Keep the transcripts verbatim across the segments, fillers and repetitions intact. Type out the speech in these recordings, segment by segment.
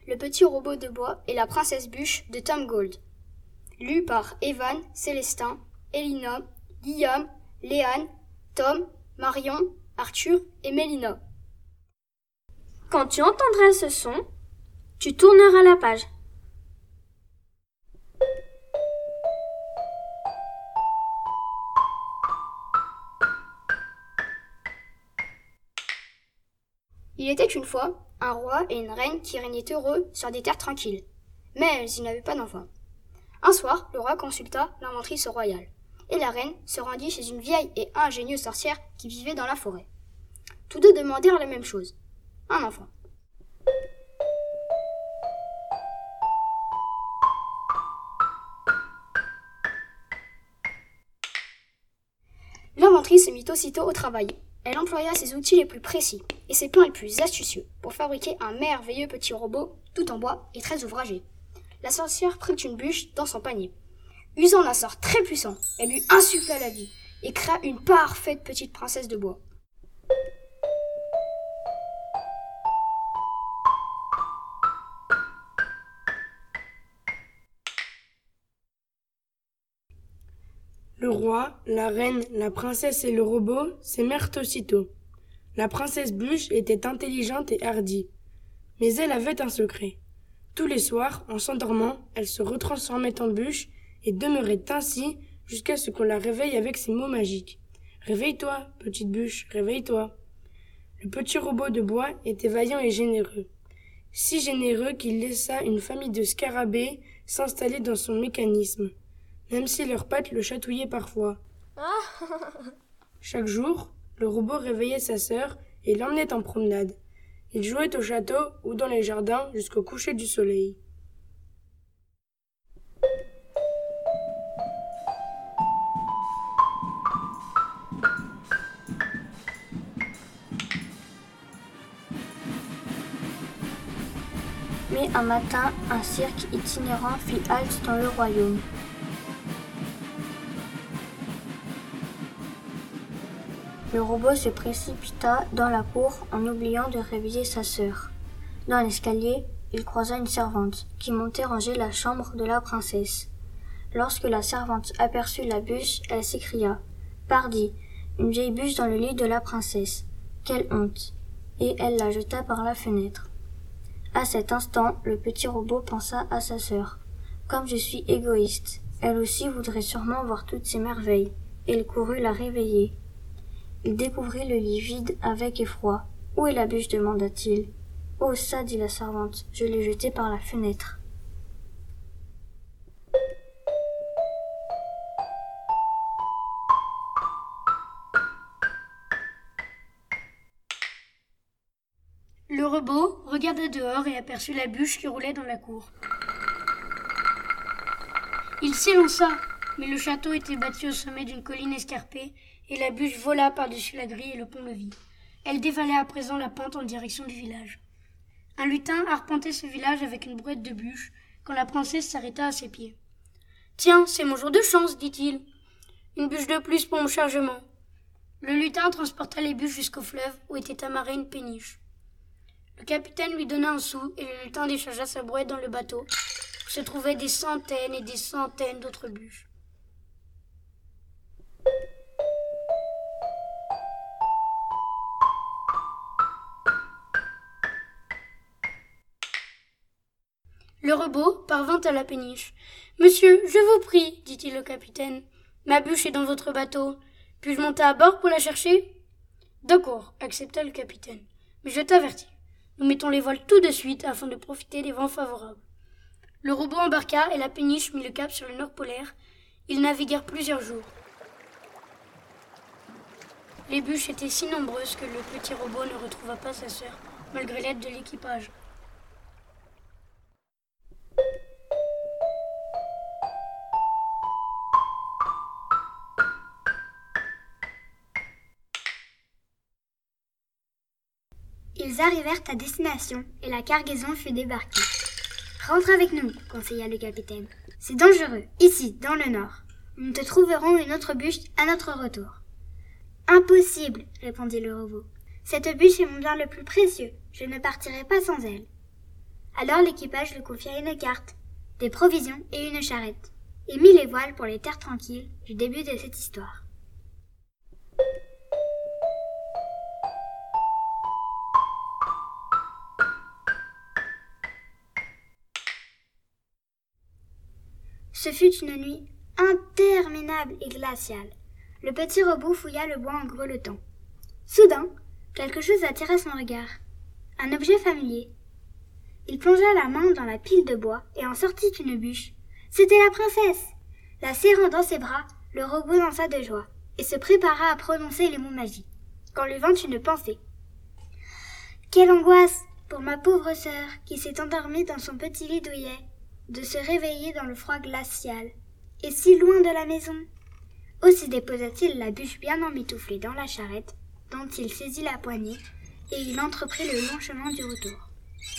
Le petit robot de bois et la princesse bûche de Tom Gold. Lu par Evan, Célestin, Elina, Guillaume, Léane, Tom, Marion, Arthur et Mélina. Quand tu entendras ce son, tu tourneras la page. Il était une fois un roi et une reine qui régnaient heureux sur des terres tranquilles. Mais ils n'avaient pas d'enfants. Un soir, le roi consulta l'inventrice royale, et la reine se rendit chez une vieille et ingénieuse sorcière qui vivait dans la forêt. Tous deux demandèrent la même chose, un enfant. L'inventrice se mit aussitôt au travail. Elle employa ses outils les plus précis et ses plans les plus astucieux pour fabriquer un merveilleux petit robot tout en bois et très ouvragé. La sorcière prit une bûche dans son panier. Usant d'un sort très puissant, elle lui insuffla la vie et créa une parfaite petite princesse de bois. Le roi, la reine, la princesse et le robot s'aimèrent aussitôt. La princesse Bûche était intelligente et hardie, mais elle avait un secret. Tous les soirs, en s'endormant, elle se retransformait en bûche et demeurait ainsi jusqu'à ce qu'on la réveille avec ses mots magiques. « Réveille-toi, petite bûche, réveille-toi !» Le petit robot de bois était vaillant et généreux. Si généreux qu'il laissa une famille de scarabées s'installer dans son mécanisme, même si leurs pattes le chatouillaient parfois. Chaque jour, le robot réveillait sa sœur et l'emmenait en promenade. Ils jouaient au château ou dans les jardins jusqu'au coucher du soleil. Mais un matin, un cirque itinérant fit halte dans le royaume. Le robot se précipita dans la cour en oubliant de réveiller sa sœur. Dans l'escalier, il croisa une servante qui montait ranger la chambre de la princesse. Lorsque la servante aperçut la bûche, elle s'écria « Pardi, une vieille bûche dans le lit de la princesse. Quelle honte !» Et elle la jeta par la fenêtre. À cet instant, le petit robot pensa à sa sœur. « Comme je suis égoïste, elle aussi voudrait sûrement voir toutes ces merveilles. » Et il courut la réveiller. Il découvrit le lit vide avec effroi. « Où est la bûche ?» demanda-t-il. « Oh, ça, dit la servante, je l'ai jetée par la fenêtre. » Le robot regarda dehors et aperçut la bûche qui roulait dans la cour. Il s'élança, mais le château était bâti au sommet d'une colline escarpée et la bûche vola par-dessus la grille et le pont-levis. Elle dévalait à présent la pente en direction du village. Un lutin arpentait ce village avec une brouette de bûches quand la princesse s'arrêta à ses pieds. « Tiens, c'est mon jour de chance, dit-il. Une bûche de plus pour mon chargement. » Le lutin transporta les bûches jusqu'au fleuve où était amarrée une péniche. Le capitaine lui donna un sou et le lutin déchargea sa brouette dans le bateau où se trouvaient des centaines et des centaines d'autres bûches. Le robot parvint à la péniche. « Monsieur, je vous prie, dit-il au capitaine. Ma bûche est dans votre bateau. Puis-je monter à bord pour la chercher ?»« D'accord, accepta le capitaine. Mais je t'avertis. Nous mettons les voiles tout de suite afin de profiter des vents favorables. » Le robot embarqua et la péniche mit le cap sur le nord polaire. Ils naviguèrent plusieurs jours. Les bûches étaient si nombreuses que le petit robot ne retrouva pas sa sœur, malgré l'aide de l'équipage. Ils arrivèrent à destination et la cargaison fut débarquée. « Rentre avec nous, conseilla le capitaine. C'est dangereux, ici, dans le nord. Nous te trouverons une autre bûche à notre retour. »« Impossible, répondit le robot. Cette bûche est mon bien le plus précieux. Je ne partirai pas sans elle. » Alors l'équipage lui confia une carte, des provisions et une charrette, et mit les voiles pour les terres tranquilles du début de cette histoire. Ce fut une nuit interminable et glaciale. Le petit robot fouilla le bois en grelottant. Soudain, quelque chose attira son regard. Un objet familier. Il plongea la main dans la pile de bois et en sortit une bûche. C'était la princesse. La serrant dans ses bras, le robot dansa de joie et se prépara à prononcer les mots magiques, quand lui vint une pensée. Quelle angoisse pour ma pauvre sœur qui s'est endormie dans son petit lit douillet, de se réveiller dans le froid glacial, et si loin de la maison. Aussi déposa-t-il la bûche bien emmitouflée dans la charrette, dont il saisit la poignée, et il entreprit le long chemin du retour.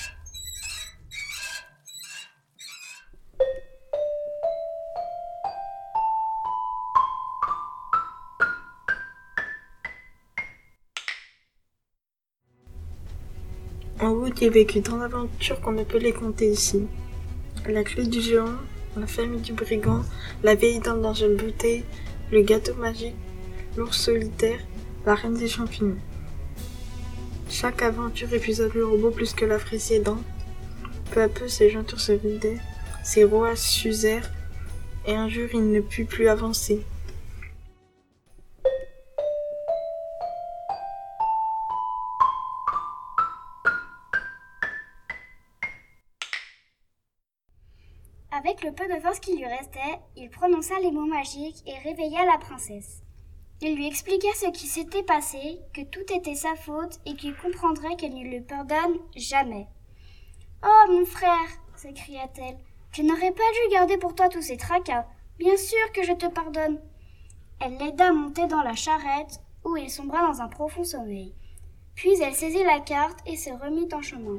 En route, il vécut tant d'aventures qu'on ne peut les compter ici. La clé du géant, la famille du brigand, la vieille dame dans une bouteille, le gâteau magique, l'ours solitaire, la reine des champignons. Chaque aventure épuisa le robot plus que la précédente. Peu à peu, ses jointures se ridèrent, ses rouages s'usèrent, et un jour il ne put plus avancer. Avec le peu de force qui lui restait, il prononça les mots magiques et réveilla la princesse. Il lui expliqua ce qui s'était passé, que tout était sa faute et qu'il comprendrait qu'elle ne le pardonne jamais. « Oh, mon frère !» s'écria-t-elle. « Je n'aurais pas dû garder pour toi tous ces tracas. Bien sûr que je te pardonne. » Elle l'aida à monter dans la charrette, où il sombra dans un profond sommeil. Puis elle saisit la carte et se remit en chemin.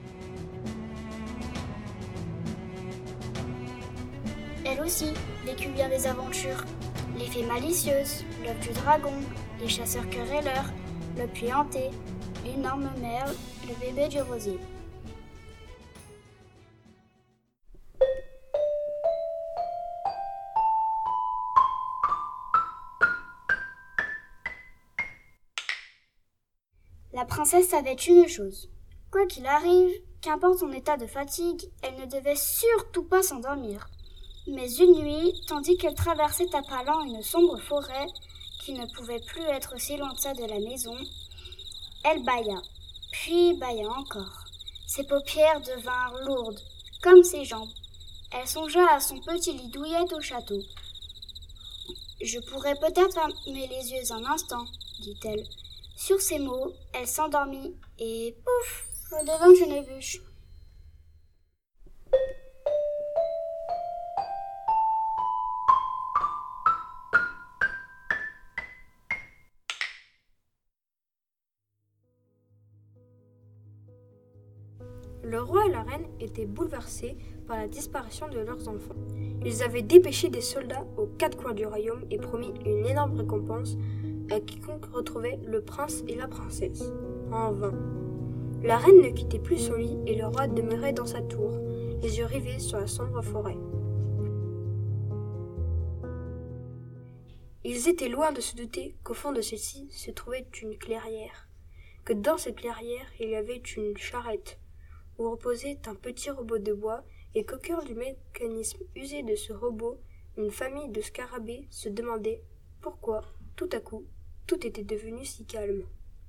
Elle aussi vécut bien des aventures. Les fées malicieuses, l'œuf du dragon, les chasseurs querelleurs, le puits hanté, l'énorme merle, le bébé du rosier. La princesse savait une chose. Quoi qu'il arrive, qu'importe son état de fatigue, elle ne devait surtout pas s'endormir. Mais une nuit, tandis qu'elle traversait à pas lents une sombre forêt, qui ne pouvait plus être si loin de ça de la maison, elle bâilla, puis bâilla encore. Ses paupières devinrent lourdes, comme ses jambes. Elle songea à son petit lit douillet au château. « Je pourrais peut-être fermer les yeux un instant, dit-elle. Sur ces mots, elle s'endormit et pouf, redevint une bûche. Le roi et la reine étaient bouleversés par la disparition de leurs enfants. Ils avaient dépêché des soldats aux quatre coins du royaume et promis une énorme récompense à quiconque retrouvait le prince et la princesse. En vain. La reine ne quittait plus son lit et le roi demeurait dans sa tour, les yeux rivés sur la sombre forêt. Ils étaient loin de se douter qu'au fond de celle-ci se trouvait une clairière, que dans cette clairière il y avait une charrette, où reposait un petit robot de bois, et qu'au cœur du mécanisme usé de ce robot, une famille de scarabées se demandait pourquoi, tout à coup, tout était devenu si calme.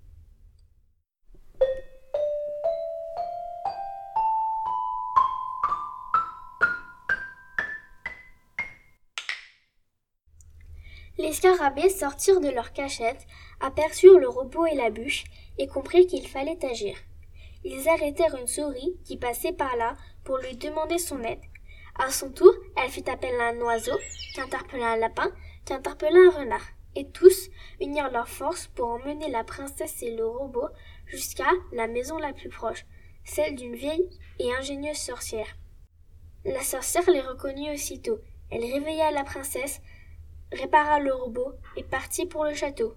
Les scarabées sortirent de leur cachette, aperçurent le robot et la bûche, et comprirent qu'il fallait agir. Ils arrêtèrent une souris qui passait par là pour lui demander son aide. À son tour, elle fit appel à un oiseau, qui interpella un lapin, qui interpella un renard. Et tous unirent leurs forces pour emmener la princesse et le robot jusqu'à la maison la plus proche, celle d'une vieille et ingénieuse sorcière. La sorcière les reconnut aussitôt. Elle réveilla la princesse, répara le robot et partit pour le château.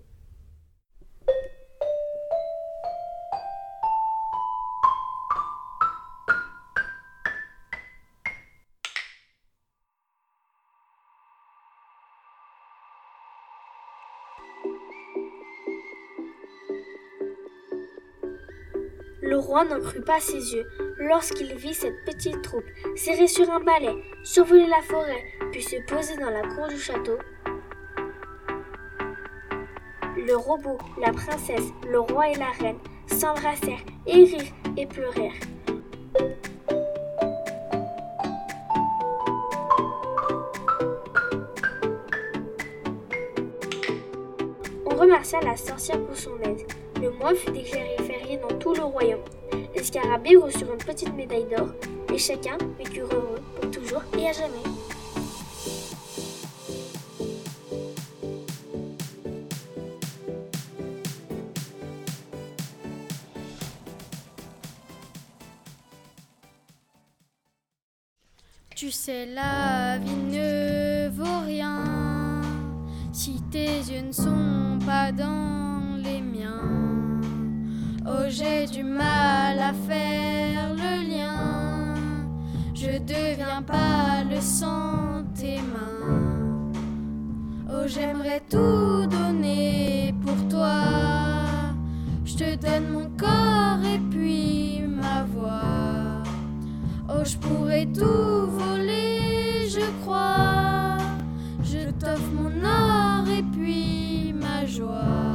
Le roi n'en crut pas ses yeux lorsqu'il vit cette petite troupe serrée sur un balai, survoler la forêt, puis se poser dans la cour du château. Le robot, la princesse, le roi et la reine s'embrassèrent et rirent et pleurèrent. On remercia la sorcière pour son aide. Le mois fut déclaré férié dans tout le royaume. Les scarabées reçurent une petite médaille d'or et chacun vécut heureux pour toujours et à jamais. Tu sais, la vie ne vaut rien si tes yeux ne sont pas dans les miens. Oh, j'ai du mal à faire le lien. Je deviens pâle sans tes mains. Oh, j'aimerais tout donner pour toi. Je te donne mon corps et puis ma voix. Oh, je pourrais tout voler, je crois. Je t'offre mon or et puis ma joie.